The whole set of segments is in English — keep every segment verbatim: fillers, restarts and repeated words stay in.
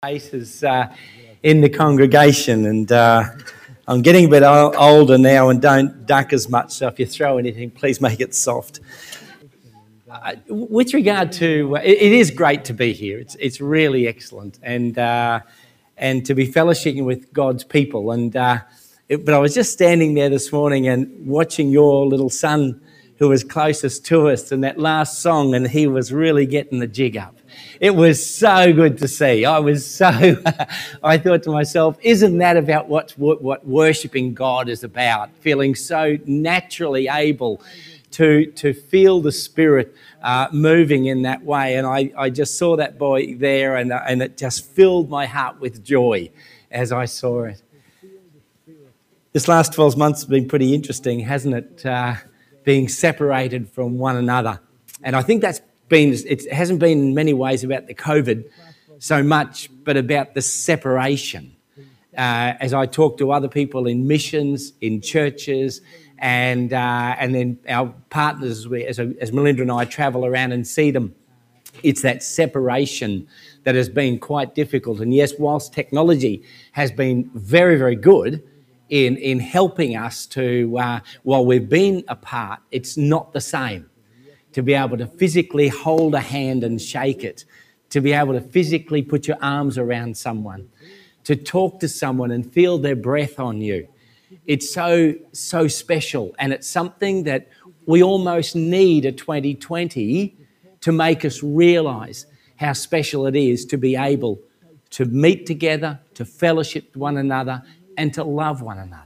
Faces uh, in the congregation, and uh, I'm getting a bit o- older now and don't duck as much, so if you throw anything, please make it soft. Uh, with regard to, uh, it, it is great to be here. It's it's really excellent, and uh, and to be fellowshipping with God's people. And uh, it, but I was just standing there this morning and watching your little son, who was closest to us, in that last song, and he was really getting the jig up. It was so good to see. I was so, I thought to myself, isn't that about what, what, what worshipping God is about? Feeling so naturally able to, to feel the Spirit uh, moving in that way. And I, I just saw that boy there, and, uh, and it just filled my heart with joy as I saw it. This last twelve months has been pretty interesting, hasn't it? Uh, being separated from one another. And I think that's been, it hasn't been in many ways about the COVID so much, but about the separation. Uh, as I talk to other people in missions, in churches, and uh, and then our partners, as, we, as, as Melinda and I travel around and see them, it's that separation that has been quite difficult. And yes, whilst technology has been very, very good in, in helping us to, uh, while we've been apart, it's not the same. To be able to physically hold a hand and shake it, to be able to physically put your arms around someone, to talk to someone and feel their breath on you. It's so, so special, and it's something that we almost need a twenty twenty to make us realise how special it is to be able to meet together, to fellowship with one another, and to love one another.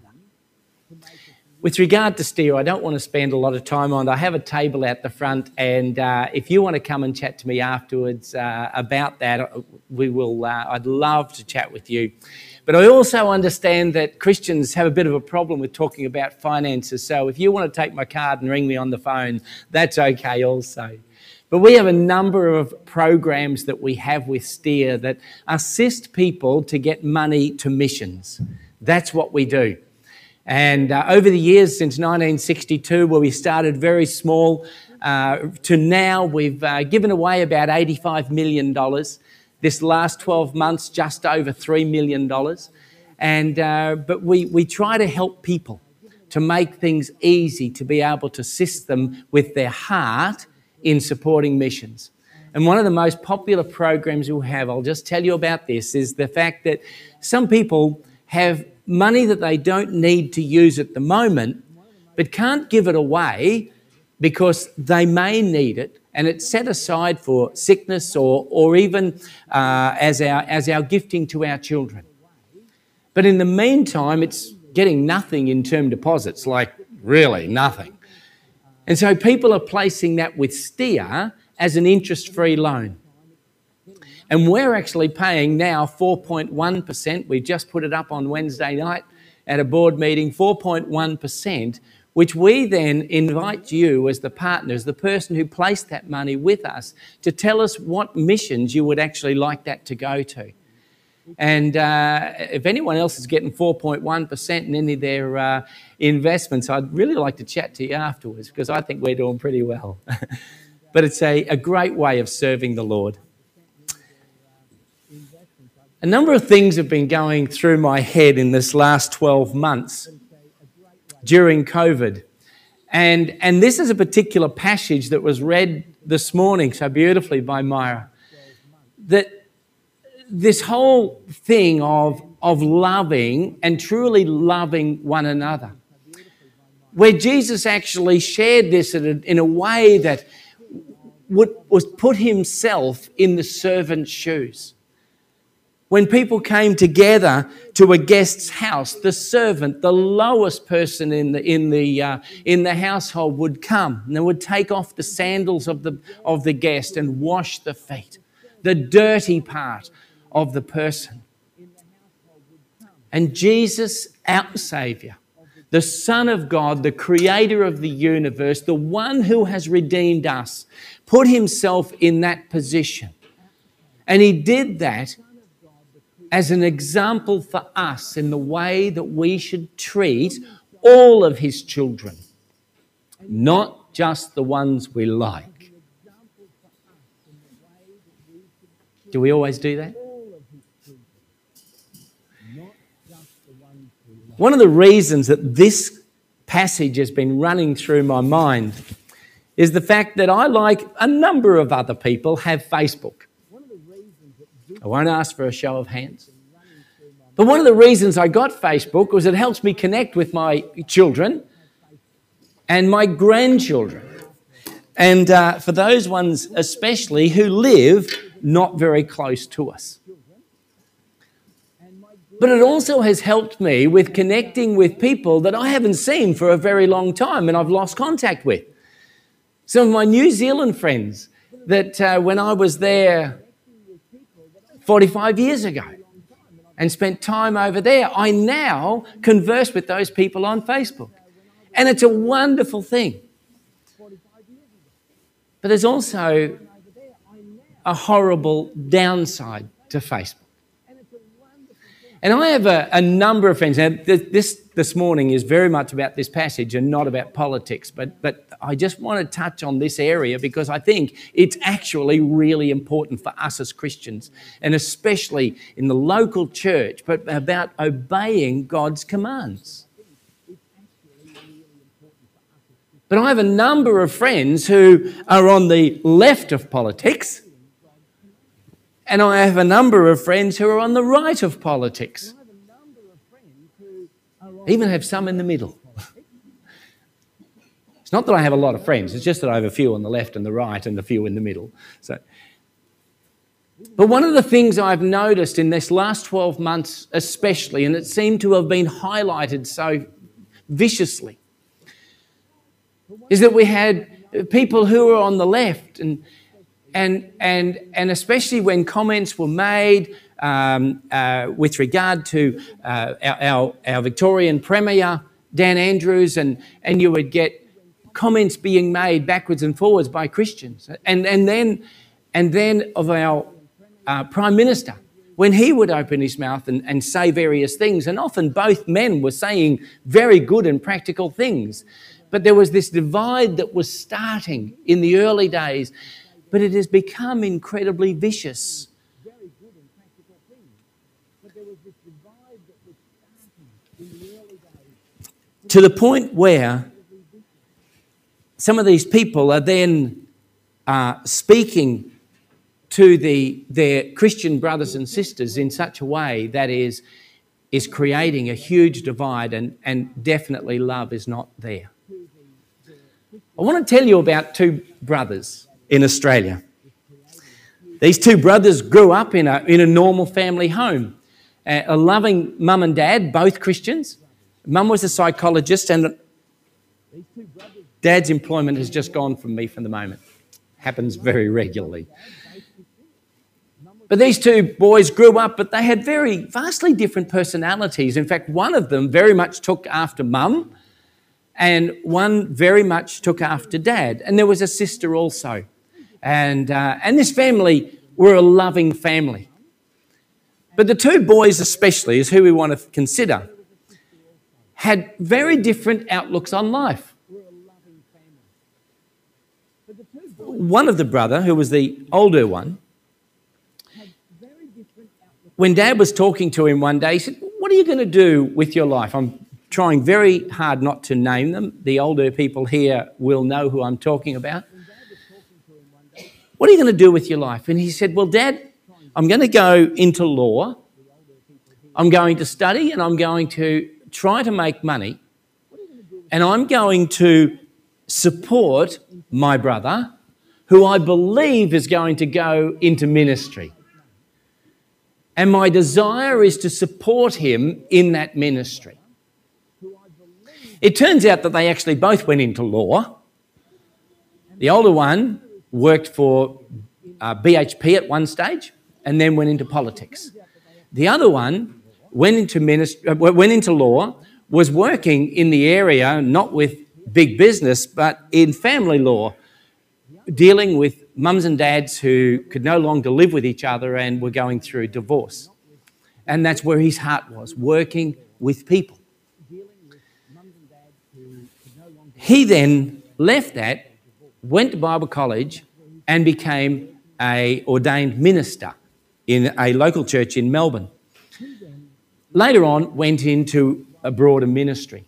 With regard to Steer, I don't want to spend a lot of time on it. I have a table out the front, and uh, if you want to come and chat to me afterwards uh, about that, we will. Uh, I'd love to chat with you. But I also understand that Christians have a bit of a problem with talking about finances. So if you want to take my card and ring me on the phone, that's okay also. But we have a number of programs that we have with Steer that assist people to get money to missions. That's what we do. And uh, over the years, since nineteen sixty-two, where we started very small, uh, to now we've uh, given away about eighty-five million dollars. This last twelve months, just over three million dollars. And uh, but we, we try to help people to make things easy, to be able to assist them with their heart in supporting missions. And one of the most popular programs we have, I'll just tell you about this, is the fact that some people have money that they don't need to use at the moment, but can't give it away because they may need it, and it's set aside for sickness or or even uh, as our as our gifting to our children. But in the meantime, it's getting nothing in term deposits, like really nothing. And so people are placing that with Steer as an interest-free loan. And we're actually paying now four point one percent. We just put it up on Wednesday night at a board meeting, four point one percent, which we then invite you as the partners, the person who placed that money with us, to tell us what missions you would actually like that to go to. And uh, if anyone else is getting four point one percent in any of their uh, investments, I'd really like to chat to you afterwards, because I think we're doing pretty well. But it's a, a great way of serving the Lord. A number of things have been going through my head in this last twelve months during COVID. And, and this is a particular passage that was read this morning so beautifully by Myra. That this whole thing of, of loving and truly loving one another, where Jesus actually shared this in a, in a way that would, was put himself in the servant's shoes. When people came together to a guest's house, the servant, the lowest person in the in the uh, in the household, would come and they would take off the sandals of the of the guest and wash the feet, the dirty part of the person. And Jesus, our Saviour, the Son of God, the Creator of the universe, the one who has redeemed us, put himself in that position, and he did that as an example for us in the way that we should treat all of his children, not just the ones we like. Do we always do that? One of the reasons that this passage has been running through my mind is the fact that I, like a number of other people, have Facebook. I won't ask for a show of hands. But one of the reasons I got Facebook was it helps me connect with my children and my grandchildren. And uh, for those ones especially who live not very close to us. But it also has helped me with connecting with people that I haven't seen for a very long time and I've lost contact with. Some of my New Zealand friends that uh, when I was there forty-five years ago and spent time over there, I now converse with those people on Facebook. And it's a wonderful thing. But there's also a horrible downside to Facebook. And I have a, a number of friends. Now, this this morning is very much about this passage and not about politics, but, but I just want to touch on this area because I think it's actually really important for us as Christians, and especially in the local church, but about obeying God's commands. But I have a number of friends who are on the left of politics, and I have a number of friends who are on the right of politics. I even have some in the middle. It's not that I have a lot of friends, it's just that I have a few on the left and the right and a few in the middle. So, but one of the things I've noticed in this last twelve months especially, and it seemed to have been highlighted so viciously, is that we had people who were on the left, and and and and especially when comments were made um, uh, with regard to uh, our, our our Victorian Premier Dan Andrews, and and you would get comments being made backwards and forwards by Christians, and and then and then of our uh, Prime Minister, when he would open his mouth and, and say various things, and often both men were saying very good and practical things. But there was this divide that was starting in the early days, but it has become incredibly vicious. To the point where some of these people are then uh, speaking to the, their Christian brothers and sisters in such a way that is, is creating a huge divide, and, and definitely love is not there. I want to tell you about two brothers in Australia. These two brothers grew up in a, in a normal family home. Uh, a loving mum and dad, both Christians. Mum was a psychologist, and Dad's employment has just gone from me for the moment. Happens very regularly. But these two boys grew up, but they had very vastly different personalities. In fact, one of them very much took after mum, and one very much took after Dad. And there was a sister also. And, uh, and this family were a loving family. But the two boys especially, is who we want to consider, had very different outlooks on life. One of the brother, who was the older one, when Dad was talking to him one day, he said, "What are you going to do with your life?" I'm trying very hard not to name them. The older people here will know who I'm talking about. "What are you going to do with your life?" And he said, "Well, Dad, I'm going to go into law. I'm going to study, and I'm going to try to make money. And I'm going to support my brother, who I believe is going to go into ministry. And my desire is to support him in that ministry." It turns out that they actually both went into law. The older one worked for uh, B H P at one stage and then went into politics. The other one went into ministry, uh, went into law, was working in the area, not with big business, but in family law, dealing with mums and dads who could no longer live with each other and were going through divorce. And that's where his heart was, working with people. He then left that, went to Bible college, and became an ordained minister in a local church in Melbourne. Later on, went into a broader ministry.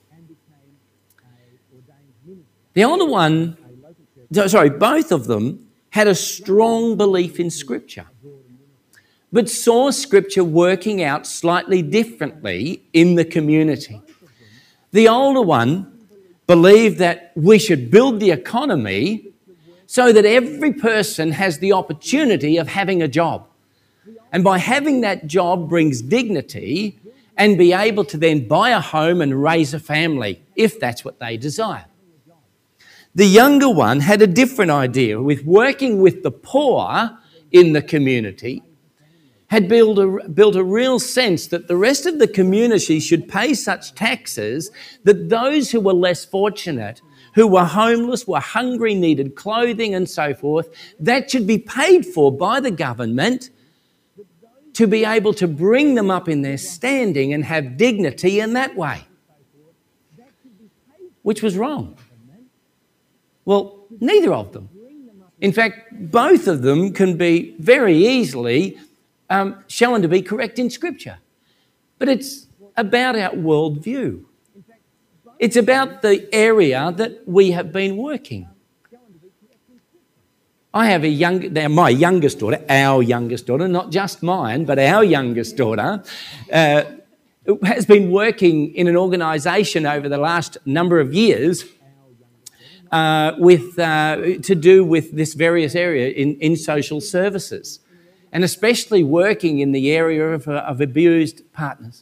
The older one, sorry, both of them had a strong belief in Scripture, but saw Scripture working out slightly differently in the community. The older one believed that we should build the economy so that every person has the opportunity of having a job. And by having that job brings dignity and be able to then buy a home and raise a family, if that's what they desire. The younger one had a different idea, with working with the poor in the community, had built a, built a real sense that the rest of the community should pay such taxes that those who were less fortunate, who were homeless, were hungry, needed clothing and so forth, that should be paid for by the government to be able to bring them up in their standing and have dignity in that way, which was wrong. Well, neither of them. In fact, both of them can be very easily um, shown to be correct in Scripture. But it's about our worldview. It's about the area that we have been working. I have a young, now my youngest daughter, our youngest daughter, not just mine, but our youngest daughter, uh, has been working in an organisation over the last number of years uh, with uh, to do with this various area in, in social services, and especially working in the area of, uh, of abused partners.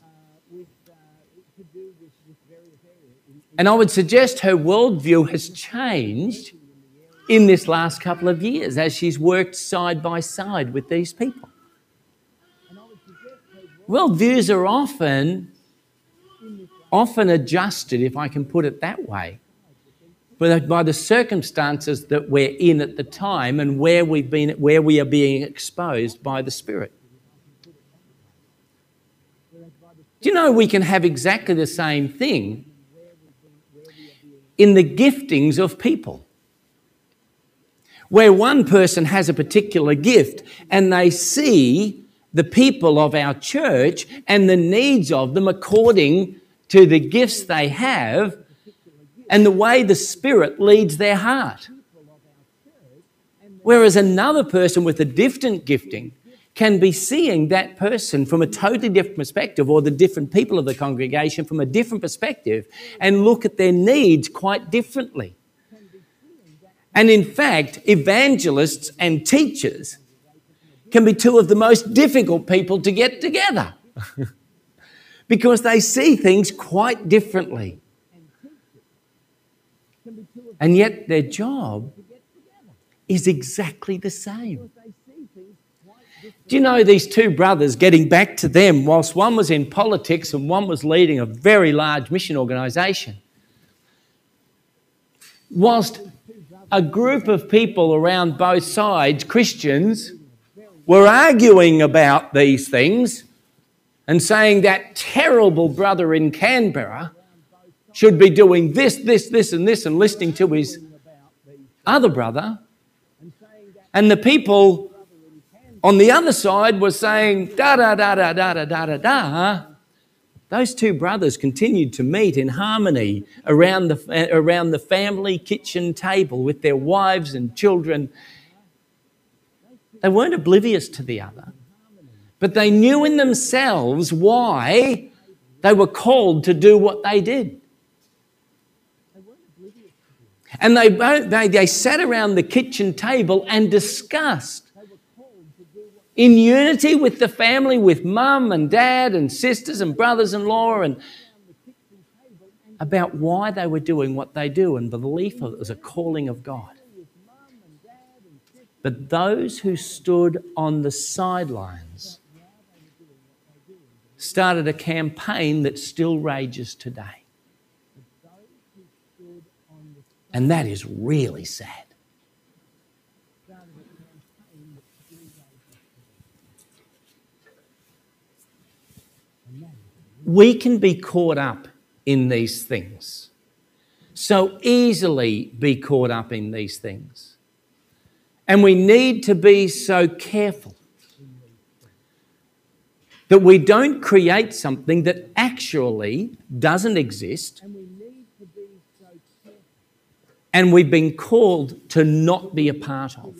And I would suggest her worldview has changed in this last couple of years as she's worked side by side with these people. Worldviews are often, often adjusted, if I can put it that way, by the circumstances that we're in at the time and where we've been, where we are being exposed by the Spirit. Do you know we can have exactly the same thing in the giftings of people, where one person has a particular gift and they see the people of our church and the needs of them according to the gifts they have and the way the Spirit leads their heart. Whereas another person with a different gifting can be seeing that person from a totally different perspective, or the different people of the congregation from a different perspective, and look at their needs quite differently. And in fact, evangelists and teachers can be two of the most difficult people to get together because they see things quite differently. And yet their job is exactly the same. Do you know these two brothers, getting back to them, whilst one was in politics and one was leading a very large mission organisation, whilst a group of people around both sides, Christians, were arguing about these things and saying that terrible brother in Canberra should be doing this, this, this and this, and listening to his other brother. And the people on the other side were saying da da da da da da da da da. Those two brothers continued to meet in harmony around the around the family kitchen table with their wives and children. They weren't oblivious to the other, but they knew in themselves why they were called to do what they did. And they both they, they sat around the kitchen table and discussed in unity with the family, with mum and dad and sisters and brothers-in-law, and about why they were doing what they do and the belief of it as a calling of God. But those who stood on the sidelines started a campaign that still rages today. And that is really sad. We can be caught up in these things, so easily be caught up in these things. And we need to be so careful. that we don't create something that actually doesn't exist, and we've been called to not be a part of.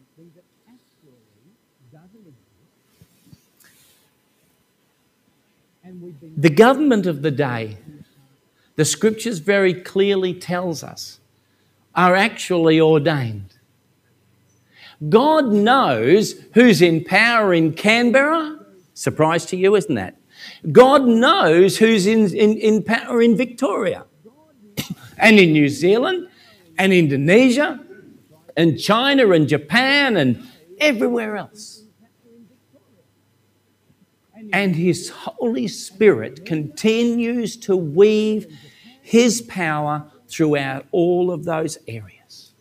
The government of the day, the scriptures very clearly tells us, are actually ordained. God knows who's in power in Canberra. Surprise to you, isn't that? God knows who's in, in, in power in Victoria and in New Zealand and Indonesia and China and Japan and everywhere else. And His Holy Spirit continues to weave His power throughout all of those areas.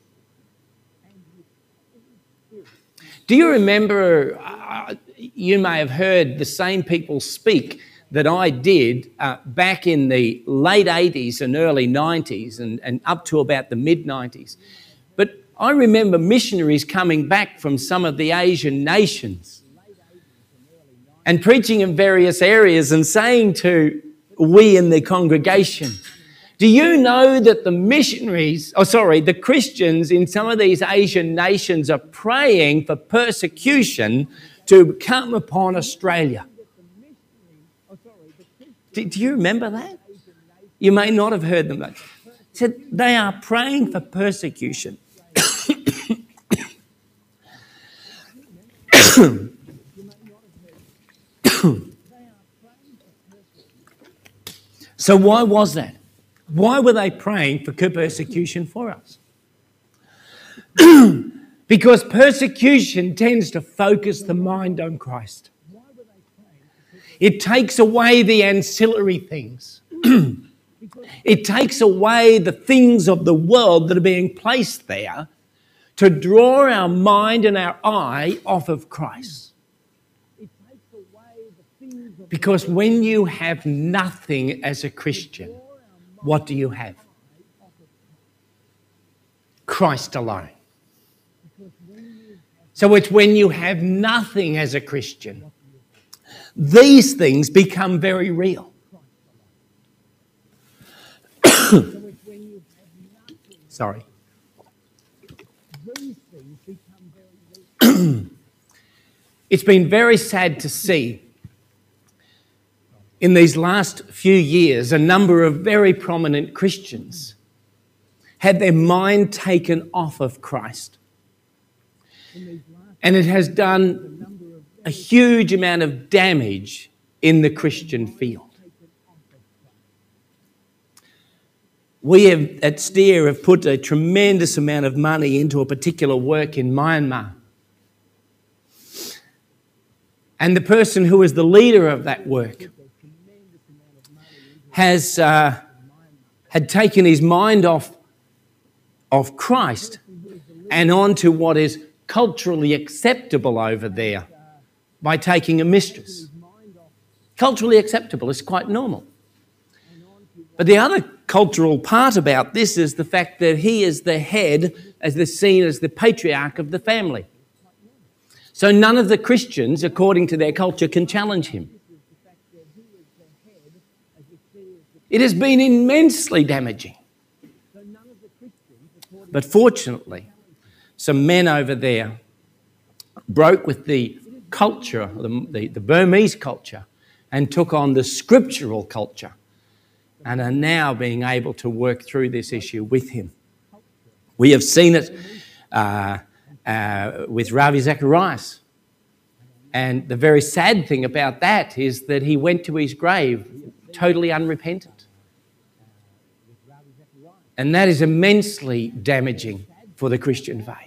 Do you remember, uh, you may have heard the same people speak that I did uh, back in the late eighties and early nineties and, and up to about the mid nineties. But I remember missionaries coming back from some of the Asian nations and preaching in various areas and saying to we in the congregation, do you know that the missionaries, oh sorry, the Christians in some of these Asian nations are praying for persecution to come upon Australia? Do, do you remember that? You may not have heard them. But said they are praying for persecution. So why was that? Why were they praying for persecution for us? Because persecution tends to focus the mind on Christ. It takes away the ancillary things. It takes away the things of the world that are being placed there to draw our mind and our eye off of Christ. Because when you have nothing as a Christian, what do you have? Christ alone. So it's when you have nothing as a Christian, these things become very real. Sorry. It's been very sad to see in these last few years a number of very prominent Christians had their mind taken off of Christ. And it has done a huge amount of damage in the Christian field. We have, at Steer have put a tremendous amount of money into a particular work in Myanmar. And the person who is the leader of that work has uh, had taken his mind off of Christ and onto what is culturally acceptable over there by taking a mistress. Culturally acceptable is quite normal. But the other cultural part about this is the fact that he is the head, as they're seen as the patriarch of the family. So none of the Christians, according to their culture, can challenge him. It has been immensely damaging. But fortunately, some men over there broke with the culture, the, the, the Burmese culture, and took on the scriptural culture and are now being able to work through this issue with him. We have seen it uh, uh, with Ravi Zacharias. And the very sad thing about that is that he went to his grave totally unrepentant. And that is immensely damaging for the Christian faith.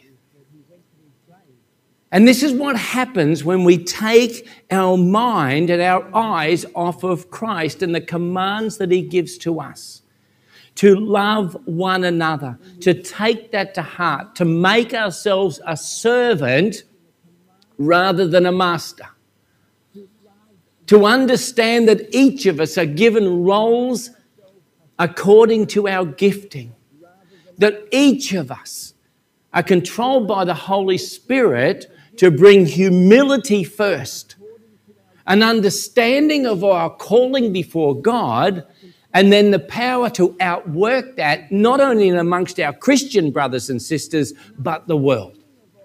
And this is what happens when we take our mind and our eyes off of Christ and the commands that He gives to us. To love one another, to take that to heart, to make ourselves a servant rather than a master. To understand that each of us are given roles according to our gifting. That each of us are controlled by the Holy Spirit to bring humility first an understanding of our calling before God, and then the power to outwork that, not only in amongst our Christian brothers and sisters, but the world.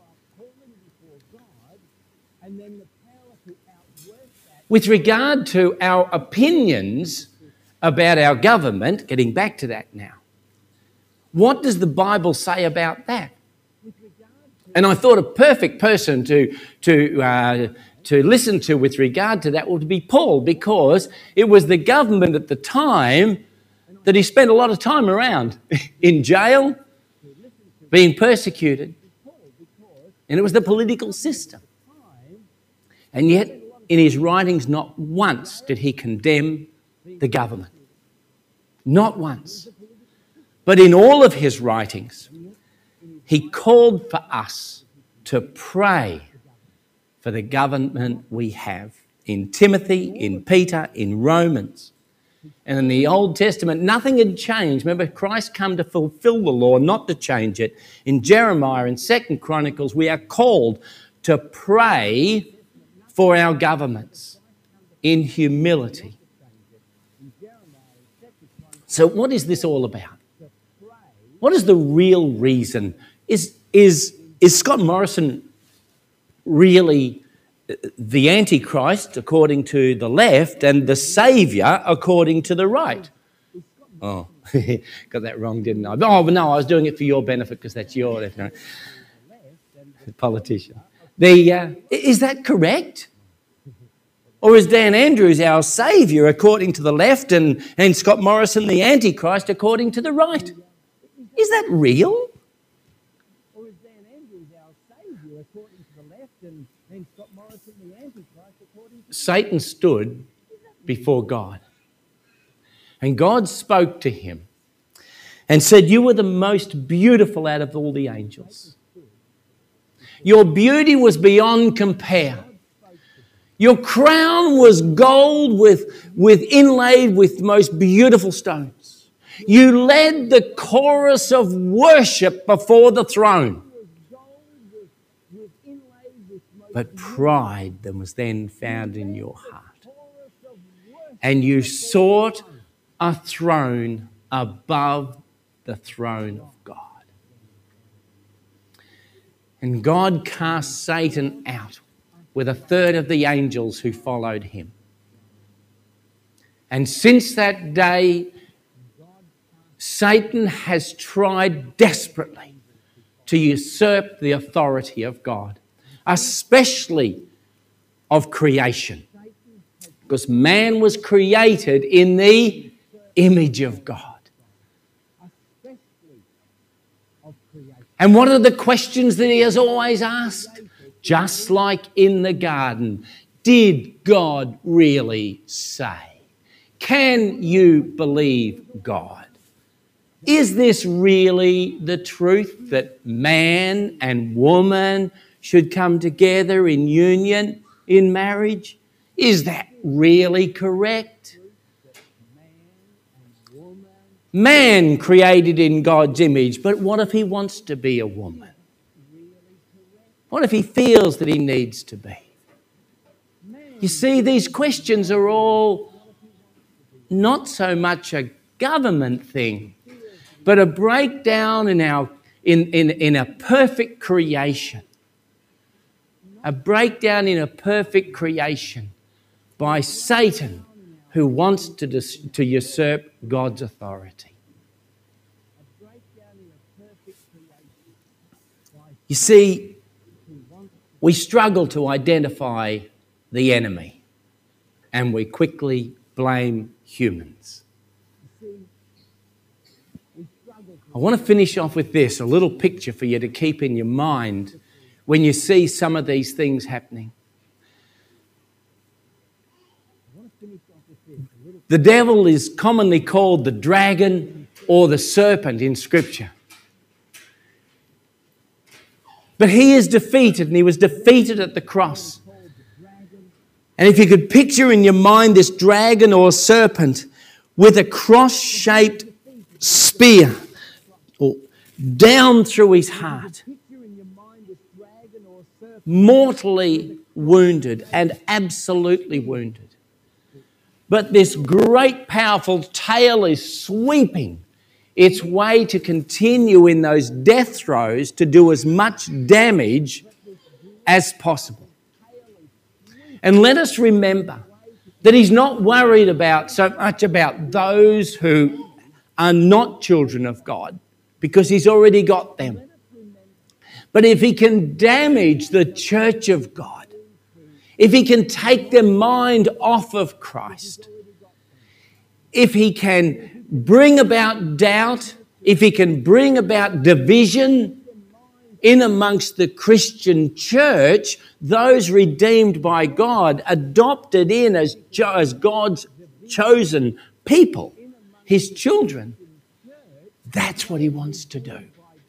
With regard to our opinions about our government, getting back to that now, what does the Bible say about that? And I thought a perfect person to, to, uh, to listen to with regard to that would be Paul, because it was the government at the time that he spent a lot of time around, in jail, being persecuted, and it was the political system. And yet, in his writings, not once did he condemn the government. Not once. But in all of his writings, he called for us to pray for the government we have. In Timothy, in Peter, in Romans. And in the Old Testament, nothing had changed. Remember, Christ came to fulfill the law, not to change it. In Jeremiah and Second Chronicles, we are called to pray for our governments in humility. So what is this all about? What is the real reason? Is, is, is Scott Morrison really the Antichrist according to the left and the Saviour according to the right? Oh, got that wrong, didn't I? Oh, but no, I was doing it for your benefit because that's your no. Politician. The, uh, is that correct? Or is Dan Andrews our saviour according to the left and, and Scott Morrison the Antichrist according to the right? Is that real? Or is Dan Andrews our saviour according to the left and, and Scott Morrison the Antichrist according to the Satan stood before God. And God spoke to him and said, "You were the most beautiful out of all the angels. Your beauty was beyond compare. Your crown was gold with, with inlaid with most beautiful stones. You led the chorus of worship before the throne." But pride that was then found in your heart. And you sought a throne above the throne of God. And God cast Satan out with a third of the angels who followed him. And since that day, Satan has tried desperately to usurp the authority of God, especially of creation, because man was created in the image of God. And what are the questions that he has always asked? Just like in the garden, did God really say? Can you believe God? Is this really the truth that man and woman should come together in union, in marriage? Is that really correct? Man created in God's image, but what if he wants to be a woman? What if he feels that he needs to be? You see, these questions are all not so much a government thing, but a breakdown in our in, in, in a perfect creation. A breakdown in a perfect creation by Satan, who wants to, dis- to usurp God's authority. You see, we struggle to identify the enemy, and we quickly blame humans. I want to finish off with this, a little picture for you to keep in your mind when you see some of these things happening. The devil is commonly called the dragon or the serpent in Scripture. But he is defeated, and he was defeated at the cross. And if you could picture in your mind this dragon or serpent with a cross-shaped spear down through his heart, mortally wounded and absolutely wounded. But this great, powerful tail is sweeping its way to continue in those death throes to do as much damage as possible. And let us remember that he's not worried about so much about those who are not children of God, because he's already got them. But if he can damage the church of God, if he can take their mind off of Christ, if he can bring about doubt, if he can bring about division in amongst the Christian church, those redeemed by God, adopted in as, as God's chosen people, his children, that's what he wants to do.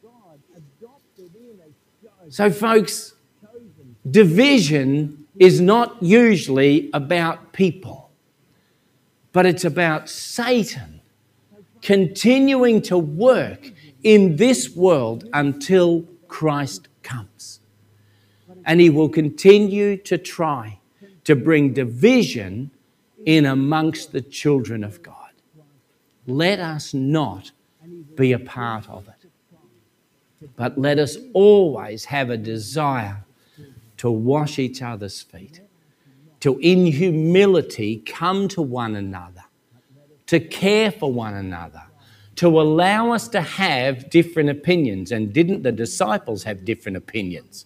So, folks, division is not usually about people, but it's about Satan continuing to work in this world until Christ comes. And he will continue to try to bring division in amongst the children of God. Let us not be a part of it, but let us always have a desire to wash each other's feet, to in humility come to one another, to care for one another, to allow us to have different opinions. And didn't the disciples have different opinions?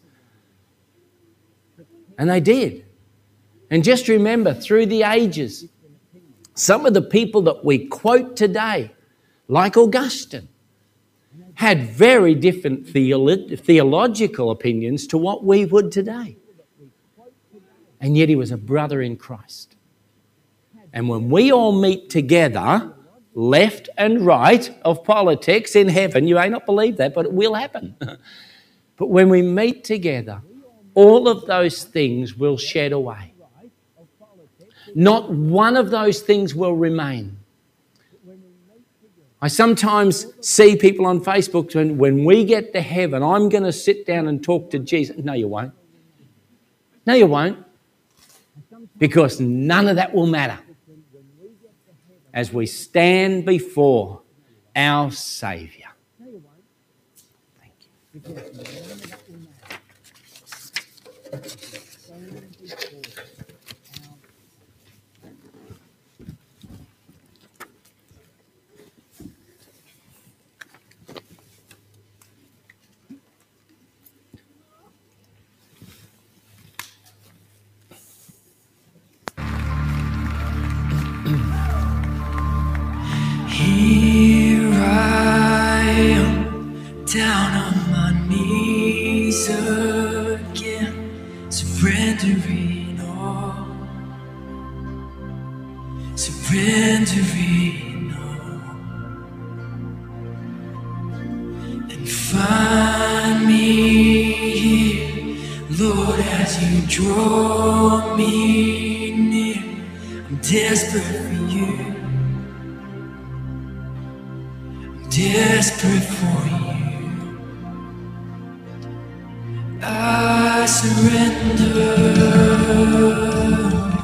And they did. And just remember, through the ages, some of the people that we quote today, like Augustine, had very different theolo- theological opinions to what we would today. And yet he was a brother in Christ. And when we all meet together, left and right of politics in heaven, you may not believe that, but it will happen. But when we meet together, all of those things will shed away. Not one of those things will remain. I sometimes see people on Facebook saying, when we get to heaven, I'm going to sit down and talk to Jesus. No, you won't. No, you won't. Because none of that will matter as we stand before our Saviour. Thank you. Here I am, down on my knees again, surrendering all, surrendering all, and find me here, Lord, as you draw me near. I'm desperate for you. Desperate for you, I surrender.